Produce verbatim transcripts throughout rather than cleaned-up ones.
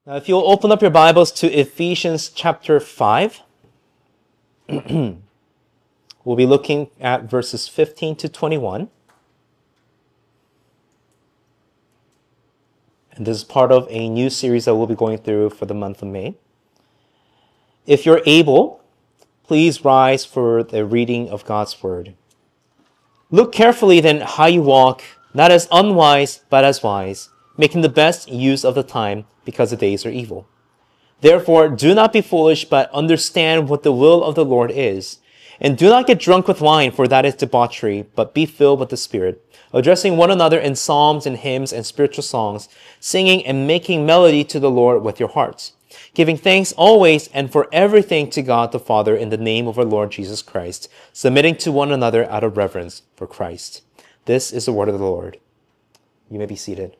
Now, if you'll open up your Bibles to Ephesians chapter five, we'll be looking at verses fifteen to twenty-one. And this is part of a new series that we'll be going through for the month of May. If you're able, please rise for the reading of God's Word. Look carefully then how you walk, not as unwise, but as wise, making the best use of the time, because the days are evil. Therefore, do not be foolish, but understand what the will of the Lord is. And do not get drunk with wine, for that is debauchery, but be filled with the Spirit, addressing one another in psalms and hymns and spiritual songs, singing and making melody to the Lord with your hearts, giving thanks always and for everything to God the Father in the name of our Lord Jesus Christ, submitting to one another out of reverence for Christ. This is the word of the Lord. You may be seated.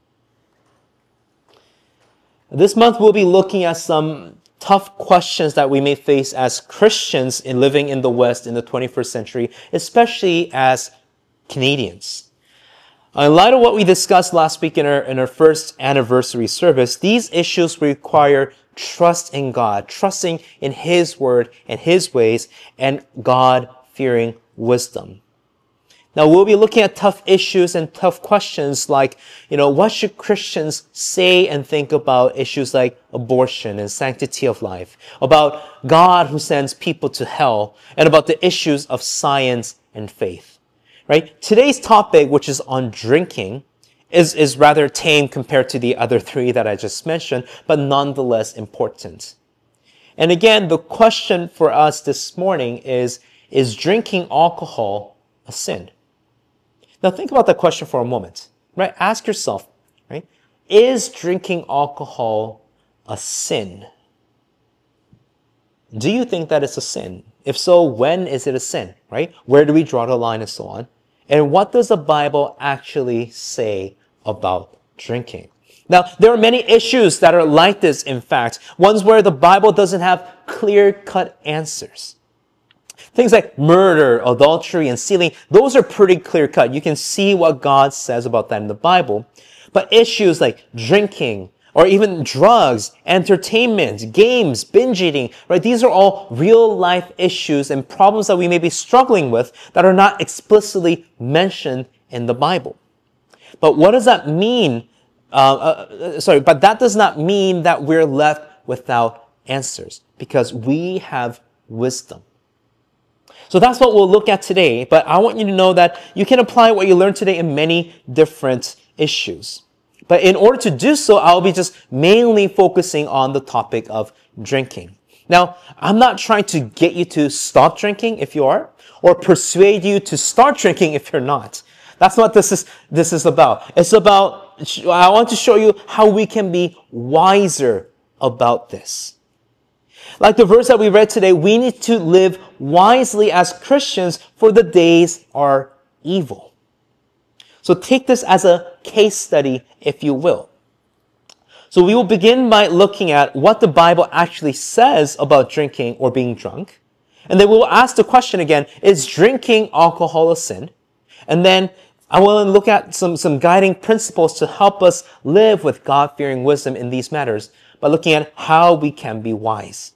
This month we'll be looking at some tough questions that we may face as Christians in living in the West in the twenty-first century, especially as Canadians. In light of what we discussed last week in our, in our first anniversary service, these issues require trust in God, trusting in His Word and His ways, and God-fearing wisdom. Now, we'll be looking at tough issues and tough questions like, you know, what should Christians say and think about issues like abortion and sanctity of life, about God who sends people to hell, and about the issues of science and faith, right? Today's topic, which is on drinking, is, is rather tame compared to the other three that I just mentioned, but nonetheless important. And again, the question for us this morning is, is drinking alcohol a sin? Now think about that question for a moment, right? Ask yourself, right? Is drinking alcohol a sin? Do you think that it's a sin? If so, when is it a sin, right? Where do we draw the line and so on? And what does the Bible actually say about drinking? Now, there are many issues that are like this, in fact, ones where the Bible doesn't have clear-cut answers. Things like murder, adultery, and stealing, those are pretty clear-cut. You can see what God says about that in the Bible. But issues like drinking, or even drugs, entertainment, games, binge eating, right? These are all real-life issues and problems that we may be struggling with that are not explicitly mentioned in the Bible. But what does that mean? Uh, uh, sorry, but that does not mean that we're left without answers, because we have wisdom. So that's what we'll look at today, but I want you to know that you can apply what you learned today in many different issues. But in order to do so, I'll be just mainly focusing on the topic of drinking. Now, I'm not trying to get you to stop drinking if you are, or persuade you to start drinking if you're not. That's what this is, this is about. It's about, I want to show you how we can be wiser about this. Like the verse that we read today, we need to live wisely as Christians, for the days are evil. So take this as a case study, if you will. So we will begin by looking at what the Bible actually says about drinking or being drunk. And then we will ask the question again, is drinking alcohol a sin? And then I will look at some, some guiding principles to help us live with God-fearing wisdom in these matters by looking at how we can be wise.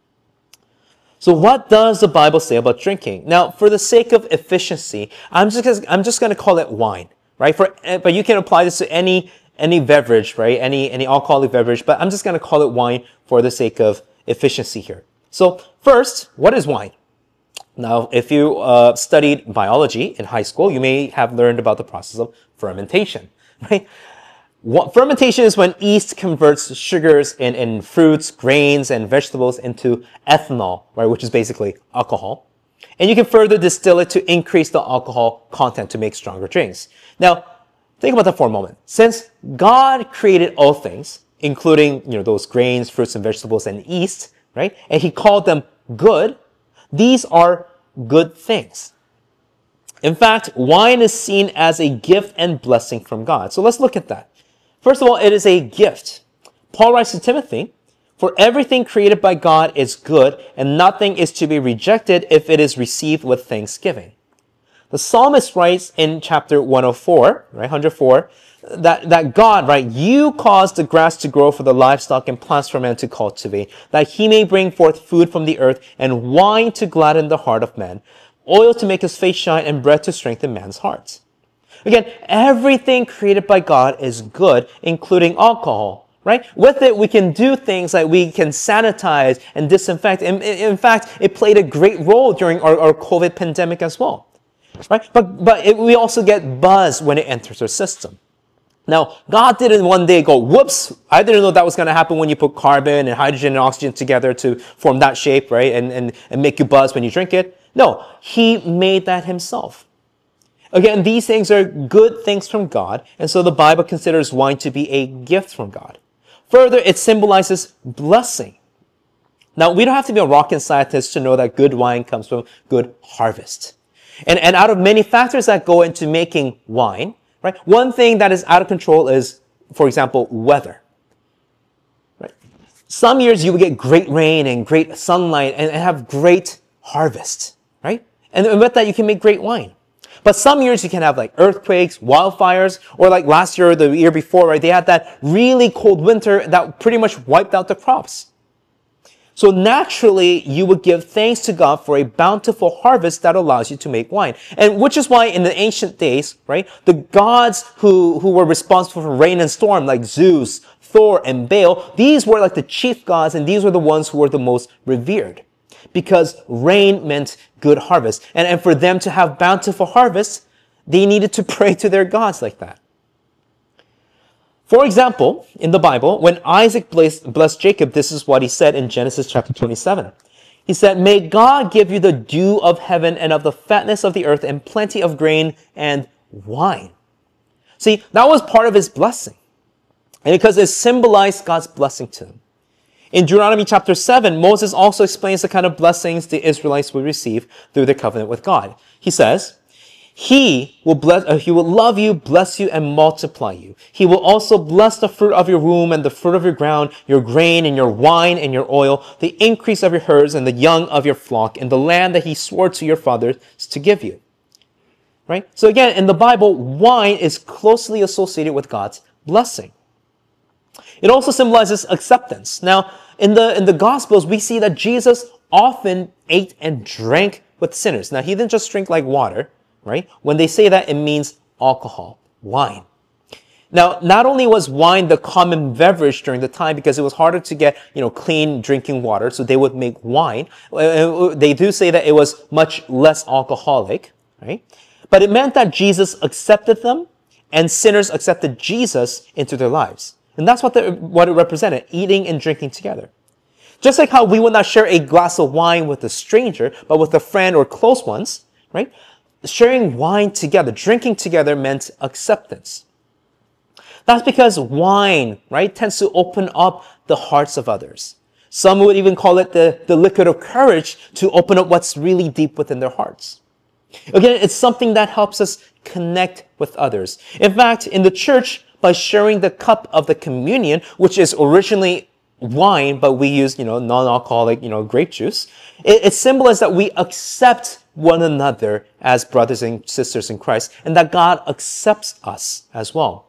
So what does the Bible say about drinking? Now, for the sake of efficiency, I'm just I'm just going to call it wine, right? For but you can apply this to any any beverage, right? Any any alcoholic beverage, but I'm just going to call it wine for the sake of efficiency here. So first, what is wine? Now, if you uh, studied biology in high school, you may have learned about the process of fermentation, right? What, fermentation is when yeast converts sugars in, in fruits, grains, and vegetables into ethanol, right, which is basically alcohol. And you can further distill it to increase the alcohol content to make stronger drinks. Now, think about that for a moment. Since God created all things, including, you know, those grains, fruits, and vegetables, and yeast, right, and He called them good, these are good things. In fact, wine is seen as a gift and blessing from God. So let's look at that. First of all, it is a gift. Paul writes to Timothy, "For everything created by God is good, and nothing is to be rejected if it is received with thanksgiving." The psalmist writes in chapter one oh four, right, one oh four, that, that God, right, you cause the grass to grow for the livestock and plants for man to cultivate, that he may bring forth food from the earth and wine to gladden the heart of man, oil to make his face shine and bread to strengthen man's heart. Again, everything created by God is good, including alcohol, right? With it, we can do things like we can sanitize and disinfect. In, in fact, it played a great role during our, our COVID pandemic as well, right? But, but it, we also get buzz when it enters our system. Now, God didn't one day go, whoops, I didn't know that was going to happen when you put carbon and hydrogen and oxygen together to form that shape, right? And, and, and make you buzz when you drink it. No, he made that himself. Again, these things are good things from God, and so the Bible considers wine to be a gift from God. Further, it symbolizes blessing. Now, we don't have to be a rocket scientist to know that good wine comes from good harvest. And, and out of many factors that go into making wine, right, one thing that is out of control is, for example, weather. Right? Some years you will get great rain and great sunlight and, and have great harvest, right? And, and with that, you can make great wine. But some years you can have like earthquakes, wildfires, or like last year or the year before, right? They had that really cold winter that pretty much wiped out the crops. So naturally, you would give thanks to God for a bountiful harvest that allows you to make wine. And which is why in the ancient days, right, the gods who, who were responsible for rain and storm, like Zeus, Thor, and Baal, these were like the chief gods, and these were the ones who were the most revered. Because rain meant good harvest. And, and for them to have bountiful harvests, they needed to pray to their gods like that. For example, in the Bible, when Isaac blessed, blessed Jacob, this is what he said in Genesis chapter twenty-seven. He said, "May God give you the dew of heaven and of the fatness of the earth and plenty of grain and wine." See, that was part of his blessing. And because it symbolized God's blessing to him. In Deuteronomy chapter seven, Moses also explains the kind of blessings the Israelites would receive through their covenant with God. He says, He will bless, uh, He will love you, bless you, and multiply you. He will also bless the fruit of your womb and the fruit of your ground, your grain and your wine and your oil, the increase of your herds and the young of your flock in the land that he swore to your fathers to give you. Right? So again, in the Bible, wine is closely associated with God's blessing. It also symbolizes acceptance. Now, in the, in the Gospels, we see that Jesus often ate and drank with sinners. Now, he didn't just drink like water, right? When they say that, it means alcohol, wine. Now, not only was wine the common beverage during the time because it was harder to get, you know, clean drinking water, so they would make wine. They do say that it was much less alcoholic, right? But it meant that Jesus accepted them and sinners accepted Jesus into their lives. And that's what, the, what it represented, eating and drinking together. Just like how we would not share a glass of wine with a stranger, but with a friend or close ones, right? Sharing wine together, drinking together meant acceptance. That's because wine, right, tends to open up the hearts of others. Some would even call it the, the liquid of courage to open up what's really deep within their hearts. Again, it's something that helps us connect with others. In fact, in the church, by sharing the cup of the communion, which is originally wine, but we use, you know, non-alcoholic, you know, grape juice, it, it symbolizes that we accept one another as brothers and sisters in Christ, and that God accepts us as well.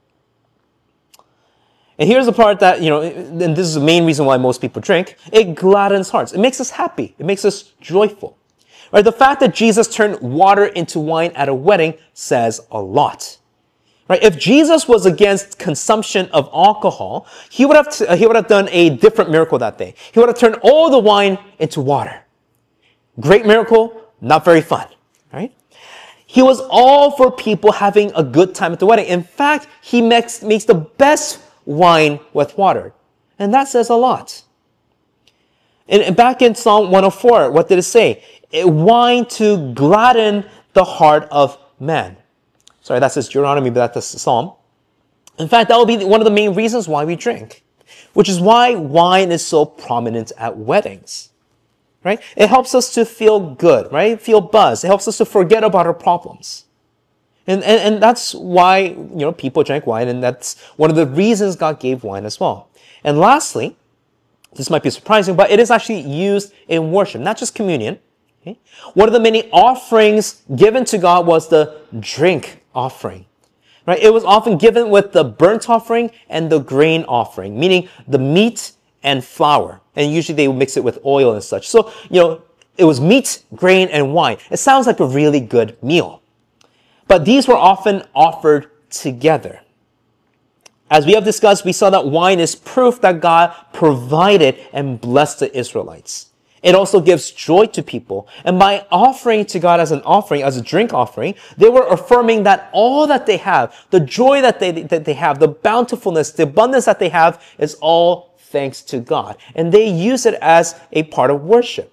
And here's the part that, you know, and this is the main reason why most people drink, it gladdens hearts. It makes us happy. It makes us joyful. Right? The fact that Jesus turned water into wine at a wedding says a lot. Right? If Jesus was against consumption of alcohol, he would have t- he would have done a different miracle that day. He would have turned all the wine into water. Great miracle, not very fun, right? He was all for people having a good time at the wedding. In fact, he makes, makes the best wine with water. And that says a lot. And back in Psalm one oh four, what did it say? It, wine to gladden the heart of man. Sorry, that says Deuteronomy, but that's the Psalm. In fact, that will be one of the main reasons why we drink, which is why wine is so prominent at weddings, right? It helps us to feel good, right? Feel buzz. It helps us to forget about our problems. And, and, and that's why, you know, people drank wine, and that's one of the reasons God gave wine as well. And lastly, this might be surprising, but it is actually used in worship, not just communion, Okay? One of the many offerings given to God was the drink offering. Right? It was often given with the burnt offering and the grain offering, meaning the meat and flour. And usually they would mix it with oil and such. So, you know, it was meat, grain, and wine. It sounds like a really good meal. But these were often offered together. As we have discussed, we saw that wine is proof that God provided and blessed the Israelites. It also gives joy to people. And by offering to God as an offering, as a drink offering, they were affirming that all that they have, the joy that they, that they have, the bountifulness, the abundance that they have is all thanks to God. And they use it as a part of worship.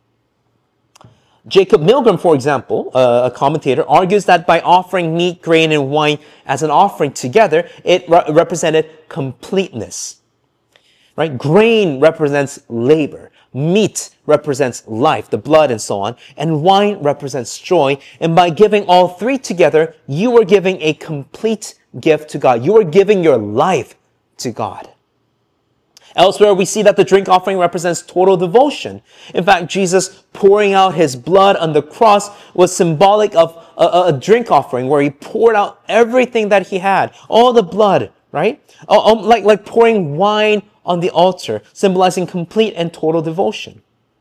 Jacob Milgram, for example, uh, a commentator, argues that by offering meat, grain, and wine as an offering together, it re- represented completeness. Right? Grain represents labor. Meat represents life, the blood, and so on. And wine represents joy. And by giving all three together, you are giving a complete gift to God. You are giving your life to God. Elsewhere, we see that the drink offering represents total devotion. In fact, Jesus pouring out his blood on the cross was symbolic of a, a drink offering where he poured out everything that he had, all the blood, right? Um, like, like pouring wine on the altar, symbolizing complete and total devotion.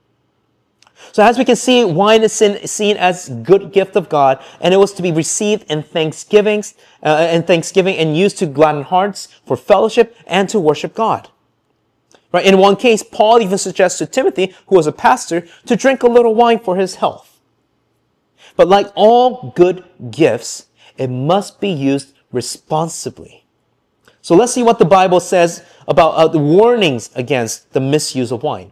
So as we can see, wine is seen as a good gift of God, and it was to be received in thanksgivings, uh, in thanksgiving and used to gladden hearts for fellowship and to worship God. Right? In one case, Paul even suggests to Timothy, who was a pastor, to drink a little wine for his health. But like all good gifts, it must be used responsibly. So let's see what the Bible says about uh, the warnings against the misuse of wine.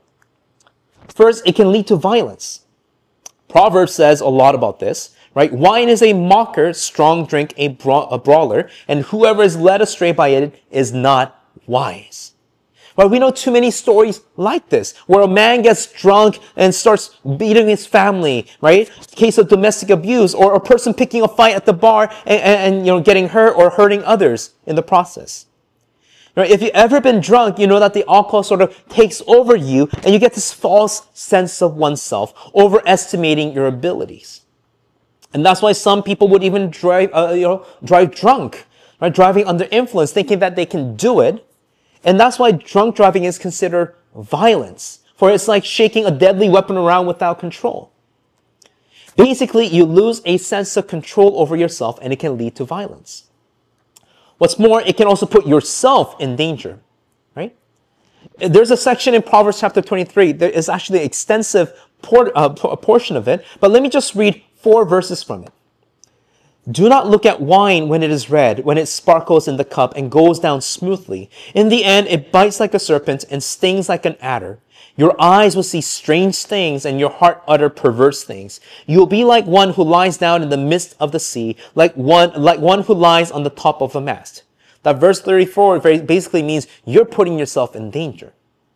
First, it can lead to violence. Proverbs says a lot about this, right? Wine is a mocker, strong drink, a, bra- a brawler, and whoever is led astray by it is not wise. Well, we know too many stories like this, where a man gets drunk and starts beating his family, right? Case of domestic abuse, or a person picking a fight at the bar and, and, and you know, getting hurt or hurting others in the process. Right? If you've ever been drunk, you know that the alcohol sort of takes over you, and you get this false sense of oneself, overestimating your abilities. And that's why some people would even drive, uh, you know, drive drunk, right? Driving under influence, thinking that they can do it. And that's why drunk driving is considered violence, for it's like shaking a deadly weapon around without control. Basically, you lose a sense of control over yourself, and it can lead to violence. What's more, it can also put yourself in danger, right? There's a section in Proverbs chapter twenty-three. There is actually an extensive por- uh, portion of it, but let me just read four verses from it. Do not look at wine when it is red, when it sparkles in the cup and goes down smoothly. In the end, it bites like a serpent and stings like an adder. Your eyes will see strange things and your heart utter perverse things. You will be like one who lies down in the midst of the sea, like one, like one who lies on the top of a mast. That verse thirty-four basically means you're putting yourself in danger.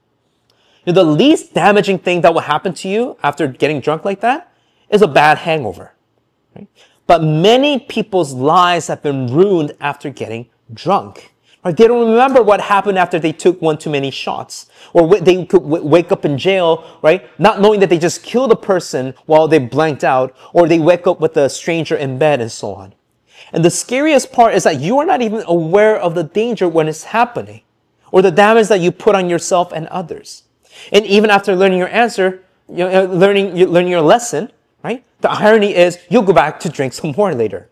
You know, the least damaging thing that will happen to you after getting drunk like that is a bad hangover. Right? But many people's lives have been ruined after getting drunk. Right? They don't remember what happened after they took one too many shots. Or they could wake up in jail, right? Not knowing that they just killed a person while they blanked out. Or they wake up with a stranger in bed and so on. And the scariest part is that you are not even aware of the danger when it's happening. Or the damage that you put on yourself and others. And even after learning your answer, you know, learning, learning your lesson, right? The irony is you'll go back to drink some more later.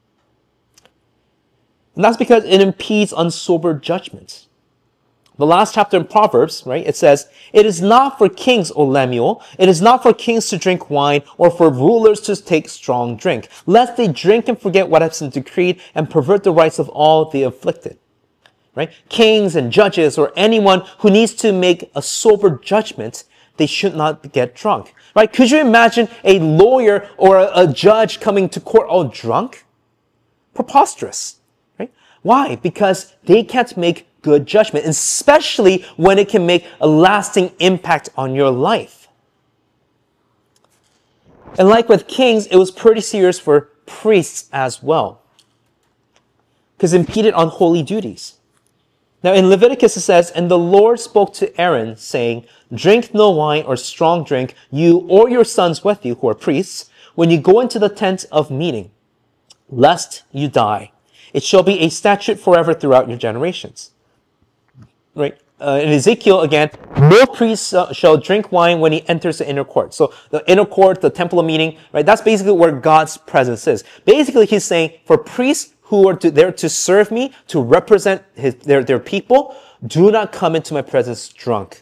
And that's because it impedes on sober judgment. The last chapter in Proverbs, right? It says, it is not for kings, O Lemuel. It is not for kings to drink wine or for rulers to take strong drink, lest they drink and forget what has been decreed and pervert the rights of all the afflicted. Right? Kings and judges or anyone who needs to make a sober judgment, they should not get drunk. Right? Could you imagine a lawyer or a, a judge coming to court all drunk? Preposterous. Right? Why? Because they can't make good judgment, especially when it can make a lasting impact on your life. And like with kings, it was pretty serious for priests as well, because it impeded on holy duties. Now in Leviticus it says, "And the Lord spoke to Aaron, saying, Drink no wine or strong drink, you or your sons with you, who are priests, when you go into the tent of meeting, lest you die. It shall be a statute forever throughout your generations." Right? Uh, in Ezekiel, again, "No priest uh, shall drink wine when he enters the inner court." So the inner court, the temple of meeting, right? That's basically where God's presence is. Basically, he's saying, for priests who are to, there to serve me, to represent his, their, their people, do not come into my presence drunk.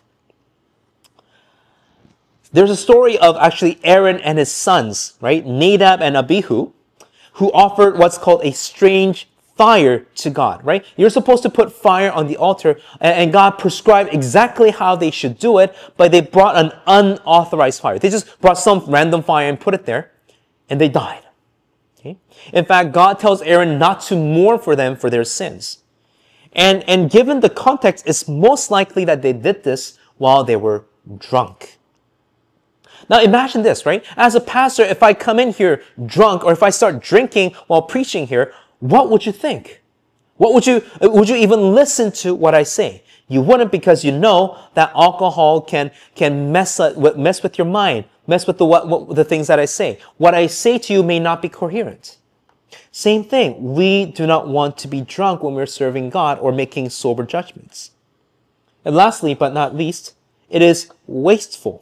There's a story of actually Aaron and his sons, right? Nadab and Abihu, who offered what's called a strange fire to God, right? You're supposed to put fire on the altar, and God prescribed exactly how they should do it, but they brought an unauthorized fire. They just brought some random fire and put it there, and they died. Okay? In fact, God tells Aaron not to mourn for them for their sins. And, and given the context, it's most likely that they did this while they were drunk. Now imagine this, right? As a pastor, if I come in here drunk, or if I start drinking while preaching here, what would you think? What would you, would you even listen to what I say? You wouldn't, because you know that alcohol can, can mess, up, mess with your mind, mess with the, what, what, the things that I say. What I say to you may not be coherent. Same thing. We do not want to be drunk when we're serving God or making sober judgments. And lastly, but not least, it is wasteful.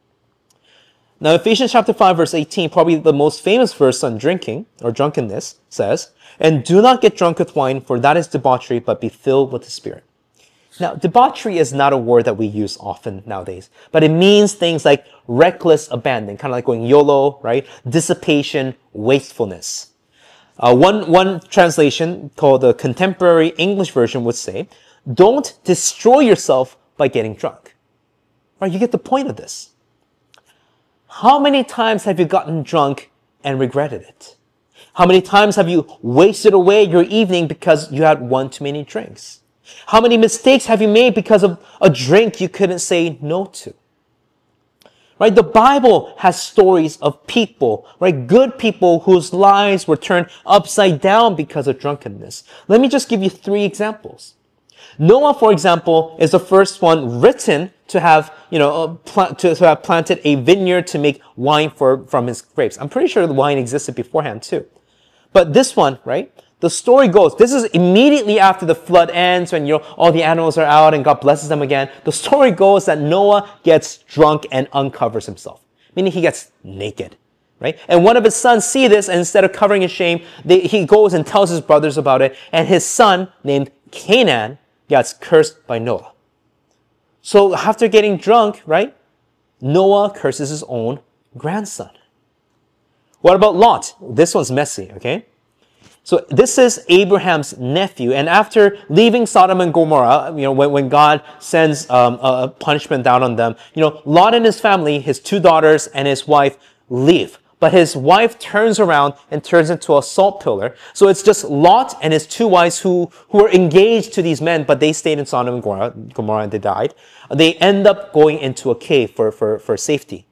Now, Ephesians chapter five, verse eighteen, probably the most famous verse on drinking or drunkenness, says, "And do not get drunk with wine, for that is debauchery, but be filled with the Spirit." Now, debauchery is not a word that we use often nowadays, but it means things like reckless abandon, kind of like going YOLO, right? Dissipation, wastefulness. Uh, one, one translation called the Contemporary English Version would say, "Don't destroy yourself by getting drunk." Right? You get the point of this. How many times have you gotten drunk and regretted it? How many times have you wasted away your evening because you had one too many drinks? How many mistakes have you made because of a drink you couldn't say no to? Right? The Bible has stories of people, right? Good people whose lives were turned upside down because of drunkenness. Let me just give you three examples. Noah, for example, is the first one written to have, you know, to, to have planted a vineyard to make wine for, from his grapes. I'm pretty sure the wine existed beforehand too. But this one, right? The story goes, this is immediately after the flood ends, when, you know, all the animals are out and God blesses them again. The story goes that Noah gets drunk and uncovers himself, meaning he gets naked, right? And one of his sons see this, and instead of covering his shame, they, he goes and tells his brothers about it. And his son, named Canaan, gets cursed by Noah. So after getting drunk, right, Noah curses his own grandson. What about Lot? This one's messy, okay? So this is Abraham's nephew, and after leaving Sodom and Gomorrah, you know, when, when God sends um, a punishment down on them, you know, Lot and his family, his two daughters and his wife, leave. But his wife turns around and turns into a salt pillar. So it's just Lot and his two wives who, who are engaged to these men, but they stayed in Sodom and Gomorrah, Gomorrah and they died. They end up going into a cave for, for, for safety.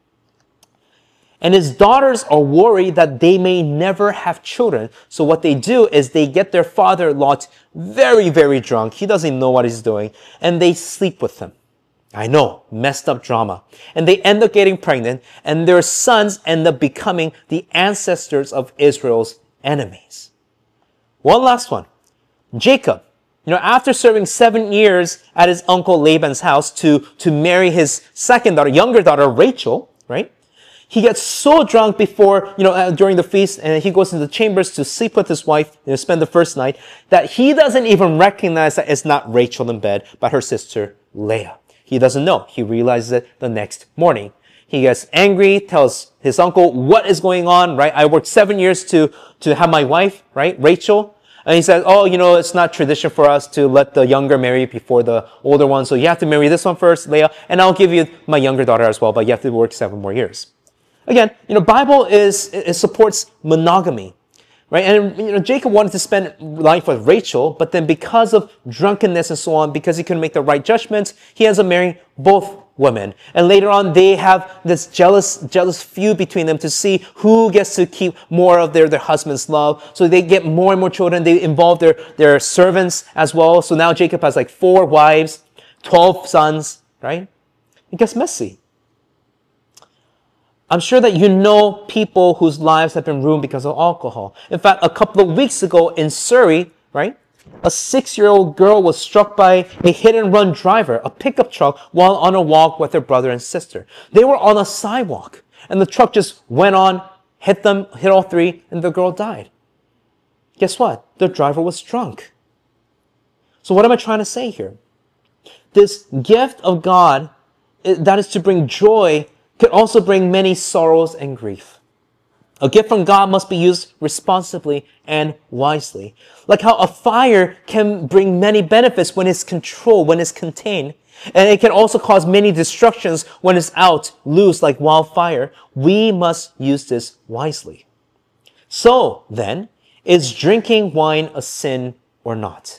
And his daughters are worried that they may never have children. So what they do is they get their father, Lot, very, very drunk. He doesn't know what he's doing. And they sleep with him. I know, messed up drama. And they end up getting pregnant, and their sons end up becoming the ancestors of Israel's enemies. One last one. Jacob. You know, after serving seven years at his uncle Laban's house to, to marry his second daughter, younger daughter, Rachel, right? He gets so drunk before, you know, uh, during the feast, and he goes into the chambers to sleep with his wife, you know, spend the first night, that he doesn't even recognize that it's not Rachel in bed, but her sister, Leah. He doesn't know. He realizes it the next morning. He gets angry, tells his uncle what is going on, right? I worked seven years to, to have my wife, right? Rachel. And he says, oh, you know, it's not tradition for us to let the younger marry before the older one. So you have to marry this one first, Leah, and I'll give you my younger daughter as well, but you have to work seven more years. Again, you know, Bible is, it supports monogamy. right? And you know, Jacob wanted to spend life with Rachel, but then because of drunkenness and so on, because he couldn't make the right judgments, he ends up marrying both women. And later on, they have this jealous, jealous feud between them to see who gets to keep more of their, their husband's love. So they get more and more children. They involve their, their servants as well. So now Jacob has like four wives, twelve sons, right? It gets messy. I'm sure that you know people whose lives have been ruined because of alcohol. In fact, a couple of weeks ago in Surrey, right, a six-year-old girl was struck by a hit-and-run driver, a pickup truck, while on a walk with her brother and sister. They were on a sidewalk, and the truck just went on, hit them, hit all three, and the girl died. Guess what? The driver was drunk. So what am I trying to say here? This gift of God that is to bring joy could also bring many sorrows and grief. A gift from God must be used responsibly and wisely. Like how a fire can bring many benefits when it's controlled, when it's contained, and it can also cause many destructions when it's out loose like wildfire. We must use this wisely. So then, is drinking wine a sin or not?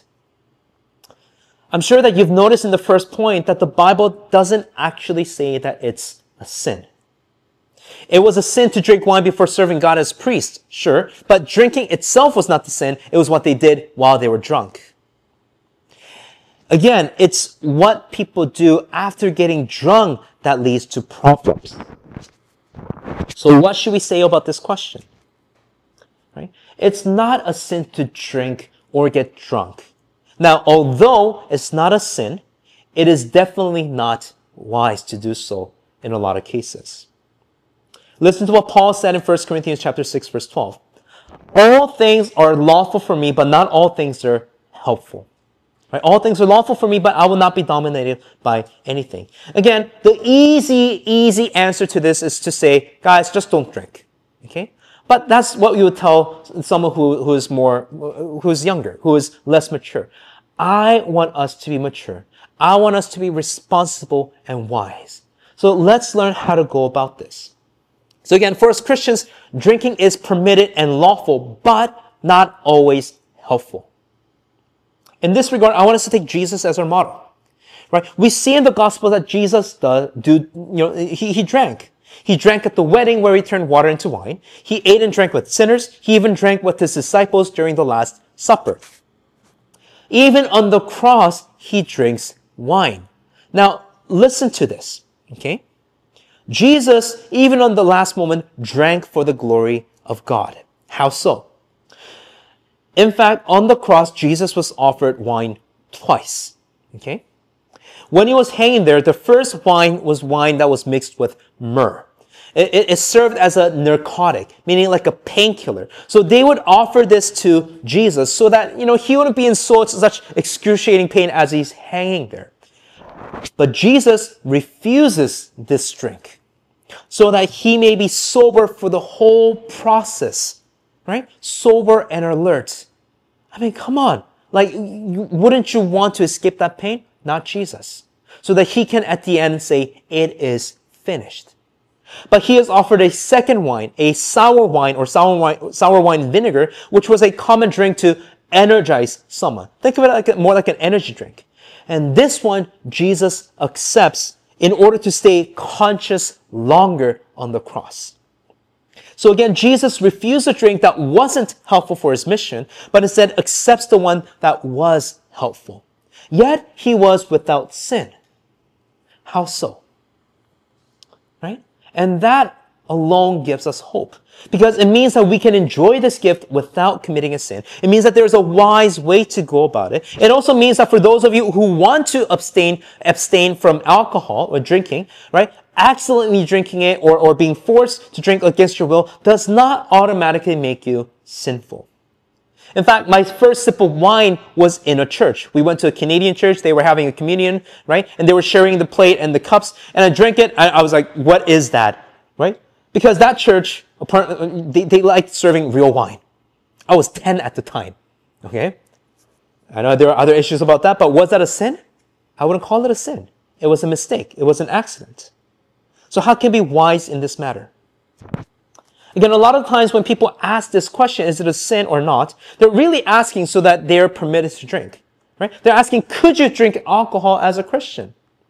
I'm sure that you've noticed in the first point that the Bible doesn't actually say that it's a sin. It was a sin to drink wine before serving God as priest, sure, but drinking itself was not the sin. It was what they did while they were drunk. Again, it's what people do after getting drunk that leads to problems. So what should we say about this question? Right? It's not a sin to drink or get drunk. Now, although it's not a sin, it is definitely not wise to do so in a lot of cases. Listen to what Paul said in First Corinthians chapter six, verse twelve. All things are lawful for me, but not all things are helpful. Right? All things are lawful for me, but I will not be dominated by anything. Again, the easy, easy answer to this is to say, guys, just don't drink. Okay? But that's what you would tell someone who, who is more, who is younger, who is less mature. I want us to be mature. I want us to be responsible and wise. So let's learn how to go about this. So again, for us Christians, drinking is permitted and lawful, but not always helpful. In this regard, I want us to take Jesus as our model. Right? We see in the gospel that Jesus does, do, you know, he, he drank. He drank at the wedding where he turned water into wine. He ate and drank with sinners. He even drank with his disciples during the Last Supper. Even on the cross, he drinks wine. Now, listen to this. Okay? Jesus, even on the last moment, drank for the glory of God. How so? In fact, on the cross, Jesus was offered wine twice. Okay? When he was hanging there, the first wine was wine that was mixed with myrrh. It, it, it served as a narcotic, meaning like a painkiller. So they would offer this to Jesus so that, you know, he wouldn't be in so, such excruciating pain as he's hanging there. But Jesus refuses this drink so that he may be sober for the whole process, right? Sober and alert. I mean, come on. Like, you, wouldn't you want to escape that pain? Not Jesus. So that he can at the end say, it is finished. But he is offered a second wine, a sour wine or sour wine, sour wine vinegar, which was a common drink to energize someone. Think of it like a, more like an energy drink. And this one, Jesus accepts in order to stay conscious longer on the cross. So again, Jesus refused a drink that wasn't helpful for his mission, but instead accepts the one that was helpful. Yet he was without sin. How so? Right? And that alone gives us hope. Because it means that we can enjoy this gift without committing a sin. It means that there's a wise way to go about it. It also means that for those of you who want to abstain, abstain from alcohol or drinking, right? Accidentally drinking it or, or being forced to drink against your will does not automatically make you sinful. In fact, my first sip of wine was in a church. We went to a Canadian church. They were having a communion, right? And they were sharing the plate and the cups. And I drank it. I, I was like, what is that? Right? Because that church, they, they liked serving real wine. I was ten at the time. Okay? I know there are other issues about that, but was that a sin? I wouldn't call it a sin. It was a mistake. It was an accident. So how can we be wise in this matter? Again, a lot of times when people ask this question, is it a sin or not? They're really asking so that they're permitted to drink, right? They're asking, could you drink alcohol as a Christian?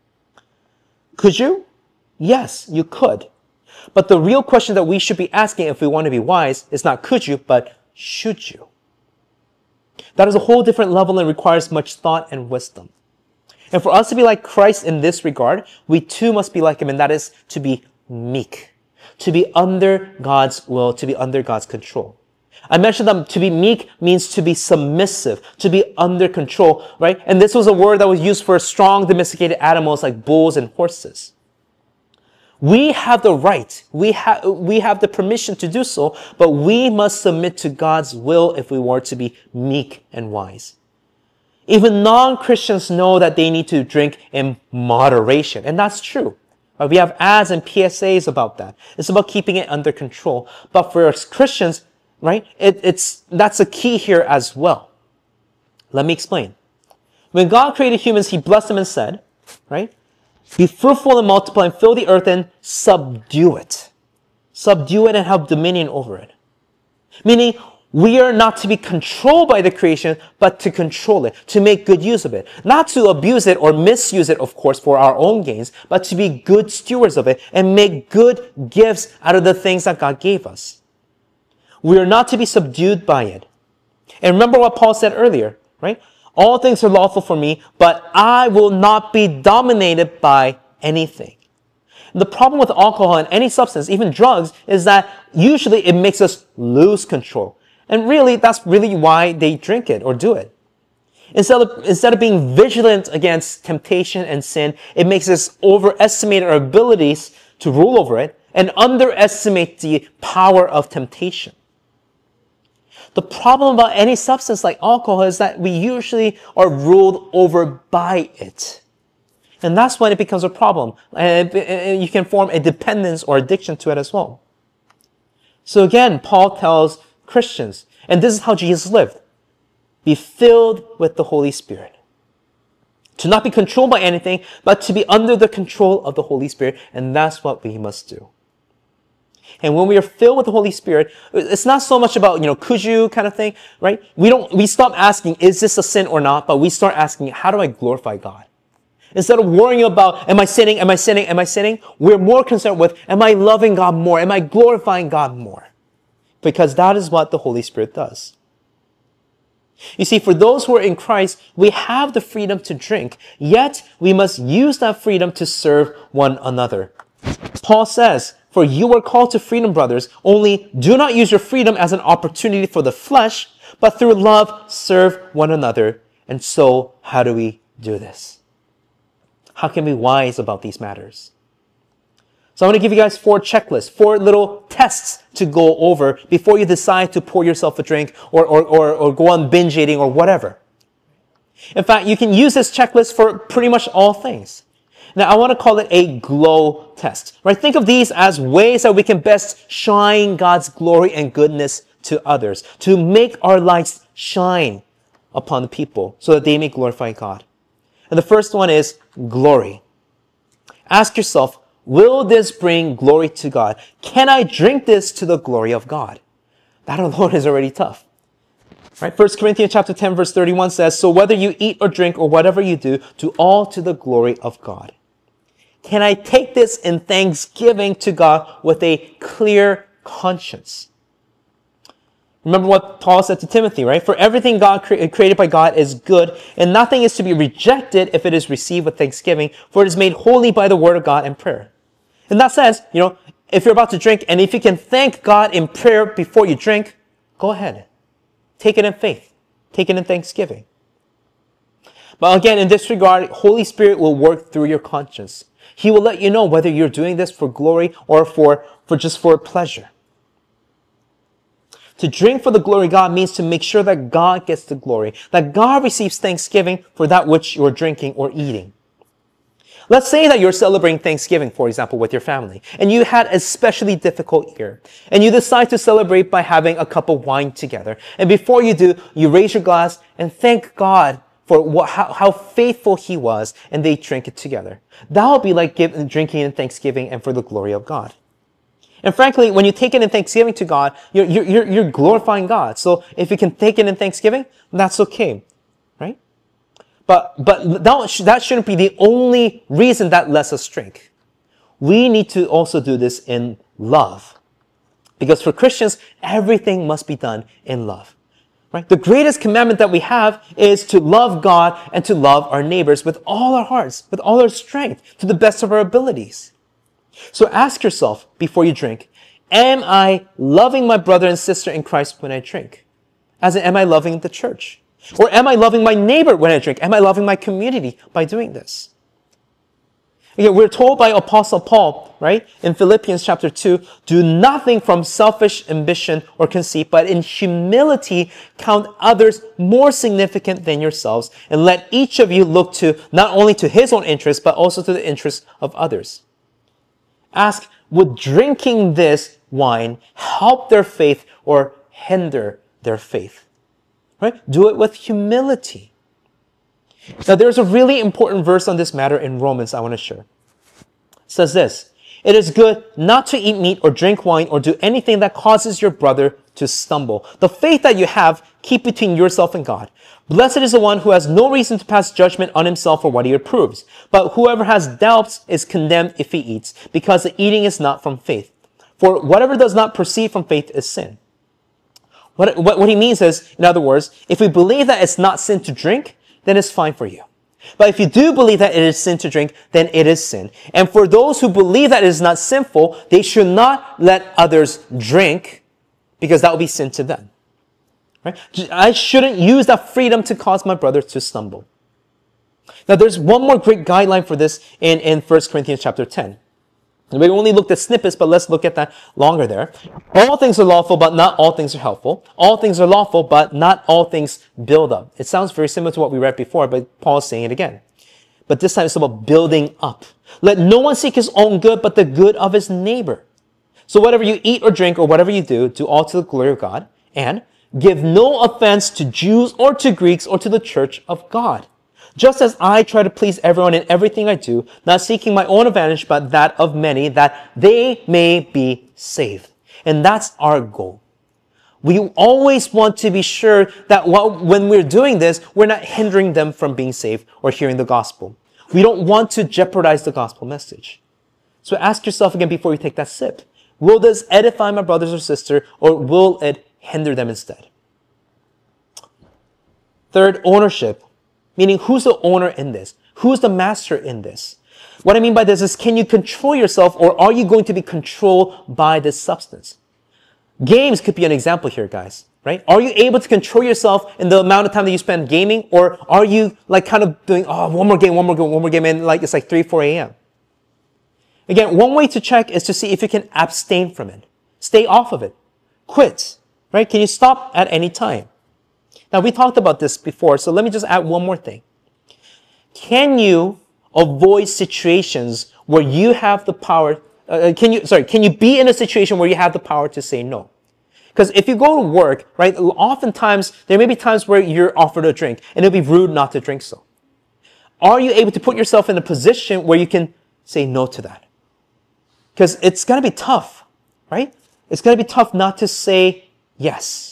Could you? Yes, you could. But the real question that we should be asking if we want to be wise is not could you, but should you? That is a whole different level and requires much thought and wisdom. And for us to be like Christ in this regard, we too must be like him, and that is to be meek, to be under God's will, to be under God's control. I mentioned that to be meek means to be submissive, to be under control, right? And this was a word that was used for strong domesticated animals like bulls and horses. We have the right, we have, we have the permission to do so, but we must submit to God's will if we were to be meek and wise. Even non-Christians know that they need to drink in moderation, and that's true. We have ads and P S As about that. It's about keeping it under control. But for us Christians, right, it, it's that's a key here as well. Let me explain. When God created humans, he blessed them and said, right, be fruitful and multiply and fill the earth and subdue it. Subdue it and have dominion over it. Meaning, we are not to be controlled by the creation, but to control it, to make good use of it. Not to abuse it or misuse it, of course, for our own gains, but to be good stewards of it and make good gifts out of the things that God gave us. We are not to be subdued by it. And remember what Paul said earlier, right? All things are lawful for me, but I will not be dominated by anything. The problem with alcohol and any substance, even drugs, is that usually it makes us lose control. And really, that's really why they drink it or do it. Instead of, instead of being vigilant against temptation and sin, it makes us overestimate our abilities to rule over it and underestimate the power of temptation. The problem about any substance like alcohol is that we usually are ruled over by it. And that's when it becomes a problem. And you can form a dependence or addiction to it as well. So again, Paul tells Christians, and this is how Jesus lived, be filled with the Holy Spirit. To not be controlled by anything, but to be under the control of the Holy Spirit. And that's what we must do. And when we are filled with the Holy Spirit, it's not so much about, you know, could you kind of thing, right? We don't, we stop asking, is this a sin or not? But we start asking, how do I glorify God? Instead of worrying about, am I sinning? Am I sinning? Am I sinning? We're more concerned with, am I loving God more? Am I glorifying God more? Because that is what the Holy Spirit does. You see, for those who are in Christ, we have the freedom to drink, yet we must use that freedom to serve one another. Paul says, for you are called to freedom, brothers, only do not use your freedom as an opportunity for the flesh, but through love serve one another. And so, how do we do this? How can we be wise about these matters? So I want to give you guys four checklists, four little tests to go over before you decide to pour yourself a drink or, or, or, or go on binge eating or whatever. In fact, you can use this checklist for pretty much all things. Now, I want to call it a glow test, right? Think of these as ways that we can best shine God's glory and goodness to others, to make our lights shine upon the people so that they may glorify God. And the first one is glory. Ask yourself, will this bring glory to God? Can I drink this to the glory of God? That alone is already tough. Right? First Corinthians chapter ten, verse thirty-one says, so whether you eat or drink or whatever you do, do all to the glory of God. Can I take this in thanksgiving to God with a clear conscience? Remember what Paul said to Timothy, right? For everything God cre- created by God is good, and nothing is to be rejected if it is received with thanksgiving, for it is made holy by the word of God and prayer. And that says, you know, if you're about to drink, and if you can thank God in prayer before you drink, go ahead. Take it in faith. Take it in thanksgiving. But again, in this regard, Holy Spirit will work through your conscience. He will let you know whether you're doing this for glory or for, for just for pleasure. To drink for the glory of God means to make sure that God gets the glory, that God receives thanksgiving for that which you're drinking or eating. Let's say that you're celebrating Thanksgiving, for example, with your family, and you had a especially difficult year, and you decide to celebrate by having a cup of wine together. And before you do, you raise your glass and thank God for what, how, how faithful He was, and they drink it together. That will be like give, drinking in thanksgiving and for the glory of God. And frankly, when you take it in thanksgiving to God, you're, you're, you're glorifying God. So if you can take it in thanksgiving, that's okay, right? But, but that, that shouldn't be the only reason that lets us drink. We need to also do this in love. Because for Christians, everything must be done in love. Right? The greatest commandment that we have is to love God and to love our neighbors with all our hearts, with all our strength, to the best of our abilities. So ask yourself before you drink, am I loving my brother and sister in Christ when I drink? As in, am I loving the church? Or am I loving my neighbor when I drink? Am I loving my community by doing this? Again, we're told by Apostle Paul, right, in Philippians chapter two, do nothing from selfish ambition or conceit, but in humility count others more significant than yourselves, and let each of you look to not only to his own interests, but also to the interests of others. Ask, would drinking this wine help their faith or hinder their faith? Right? Do it with humility. Now, there's a really important verse on this matter in Romans I want to share. It says this, it is good not to eat meat or drink wine or do anything that causes your brother to stumble. The faith that you have, keep between yourself and God. Blessed is the one who has no reason to pass judgment on himself for what he approves. But whoever has doubts is condemned if he eats, because the eating is not from faith. For whatever does not proceed from faith is sin. What, what, what he means is, in other words, if we believe that it's not sin to drink, then it's fine for you. But if you do believe that it is sin to drink, then it is sin. And for those who believe that it is not sinful, they should not let others drink, because that will be sin to them. Right? I shouldn't use that freedom to cause my brother to stumble. Now, there's one more great guideline for this in, in First Corinthians chapter ten. And we only looked at snippets, but let's look at that longer there. All things are lawful, but not all things are helpful. All things are lawful, but not all things build up. It sounds very similar to what we read before, but Paul is saying it again. But this time it's about building up. Let no one seek his own good, but the good of his neighbor. So whatever you eat or drink or whatever you do, do all to the glory of God. And give no offense to Jews or to Greeks or to the church of God. Just as I try to please everyone in everything I do, not seeking my own advantage, but that of many, that they may be saved. And that's our goal. We always want to be sure that when we're doing this, we're not hindering them from being saved or hearing the gospel. We don't want to jeopardize the gospel message. So ask yourself again before you take that sip. Will this edify my brothers or sister, or will it hinder them instead? Third, ownership. Meaning, who's the owner in this? Who's the master in this? What I mean by this is, can you control yourself, or are you going to be controlled by this substance? Games could be an example here, guys, right? Are you able to control yourself in the amount of time that you spend gaming, or are you like kind of doing, oh, one more game, one more game, one more game, and like it's like three, four a.m.? Again, one way to check is to see if you can abstain from it. Stay off of it. Quit, right? Can you stop at any time? Now, we talked about this before, so let me just add one more thing. Can you avoid situations where you have the power, uh, can you, sorry, can you be in a situation where you have the power to say no? Because if you go to work, right, oftentimes, there may be times where you're offered a drink, and it'll be rude not to drink so. Are you able to put yourself in a position where you can say no to that? Because it's going to be tough, right? It's going to be tough not to say yes.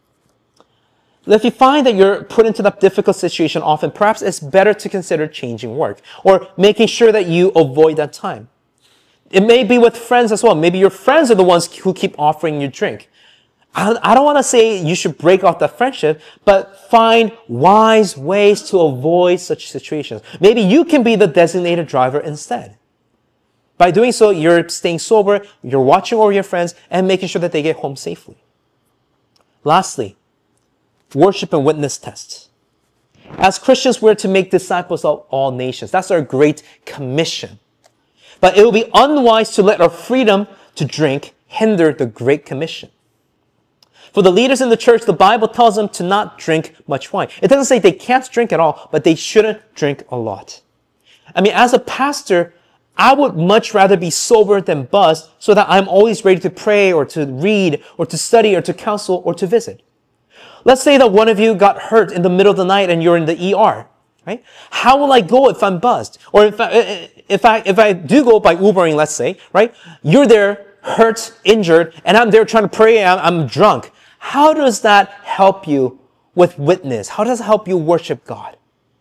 If you find that you're put into that difficult situation often, perhaps it's better to consider changing work or making sure that you avoid that time. It may be with friends as well. Maybe your friends are the ones who keep offering you drink. I don't want to say you should break off that friendship, but find wise ways to avoid such situations. Maybe you can be the designated driver instead. By doing so, you're staying sober, you're watching over your friends, and making sure that they get home safely. Lastly, worship and witness tests. As Christians, we're to make disciples of all nations. That's our great commission. But it will be unwise to let our freedom to drink hinder the great commission. For the leaders in the church, the Bible tells them to not drink much wine. It doesn't say they can't drink at all, but they shouldn't drink a lot. I mean, as a pastor, I would much rather be sober than buzzed so that I'm always ready to pray or to read or to study or to counsel or to visit. Let's say that one of you got hurt in the middle of the night and you're in the E R, right? How will I go if I'm buzzed? Or if I, if I, if I do go by Ubering, let's say, right? You're there hurt, injured, and I'm there trying to pray, I'm, I'm drunk. How does that help you with witness? How does it help you worship God?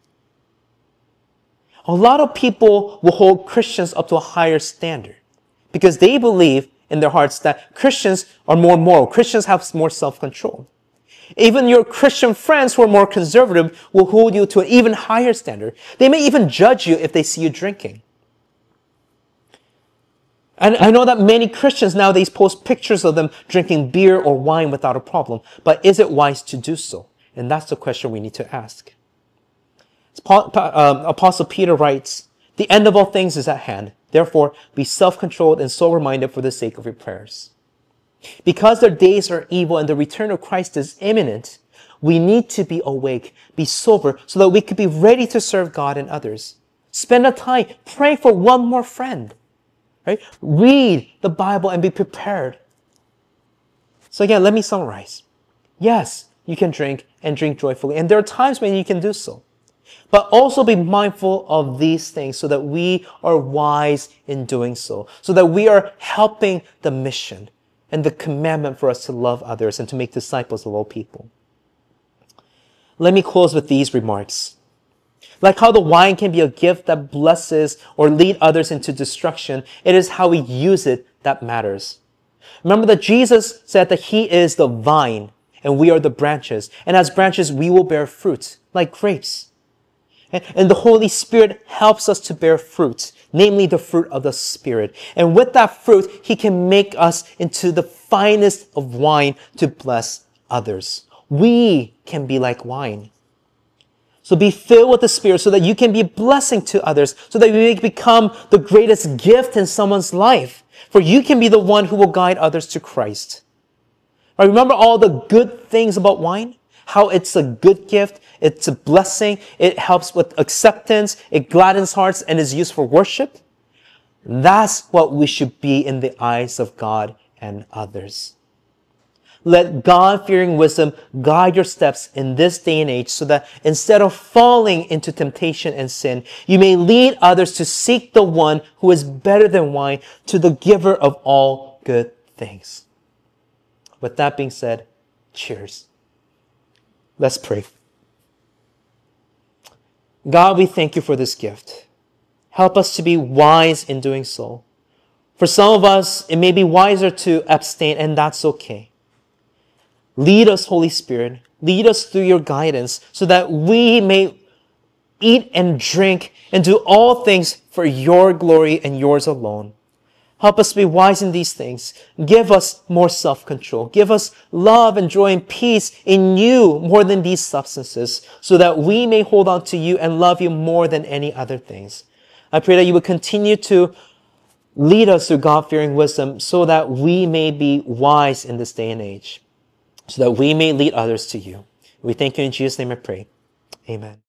A lot of people will hold Christians up to a higher standard because they believe in their hearts that Christians are more moral. Christians have more self-control. Even your Christian friends who are more conservative will hold you to an even higher standard. They may even judge you if they see you drinking. And I know that many Christians nowadays post pictures of them drinking beer or wine without a problem. But is it wise to do so? And that's the question we need to ask. Apostle Peter writes, "The end of all things is at hand. Therefore, be self-controlled and sober-minded for the sake of your prayers." Because their days are evil and the return of Christ is imminent, we need to be awake, be sober, so that we could be ready to serve God and others. Spend a time, pray for one more friend. Right? Read the Bible and be prepared. So again, let me summarize. Yes, you can drink and drink joyfully. And there are times when you can do so. But also be mindful of these things so that we are wise in doing so. So that we are helping the mission and the commandment for us to love others and to make disciples of all people. Let me close with these remarks. Like how the wine can be a gift that blesses or lead others into destruction, it is how we use it that matters. Remember that Jesus said that He is the vine and we are the branches. And as branches, we will bear fruit like grapes. And the Holy Spirit helps us to bear fruit, namely the fruit of the Spirit. And with that fruit, He can make us into the finest of wine to bless others. We can be like wine. So be filled with the Spirit so that you can be a blessing to others, so that you may become the greatest gift in someone's life. For you can be the one who will guide others to Christ. Right, remember all the good things about wine? How it's a good gift, it's a blessing, it helps with acceptance, it gladdens hearts, and is used for worship. That's what we should be in the eyes of God and others. Let God-fearing wisdom guide your steps in this day and age so that instead of falling into temptation and sin, you may lead others to seek the one who is better than wine, to the giver of all good things. With that being said, cheers. Let's pray. God, we thank you for this gift. Help us to be wise in doing so. For some of us, it may be wiser to abstain, and that's okay. Lead us, Holy Spirit. Lead us through your guidance so that we may eat and drink and do all things for your glory and yours alone. Help us be wise in these things. Give us more self-control. Give us love and joy and peace in you more than these substances, so that we may hold on to you and love you more than any other things. I pray that you would continue to lead us through God-fearing wisdom so that we may be wise in this day and age, so that we may lead others to you. We thank you in Jesus' name I pray. Amen.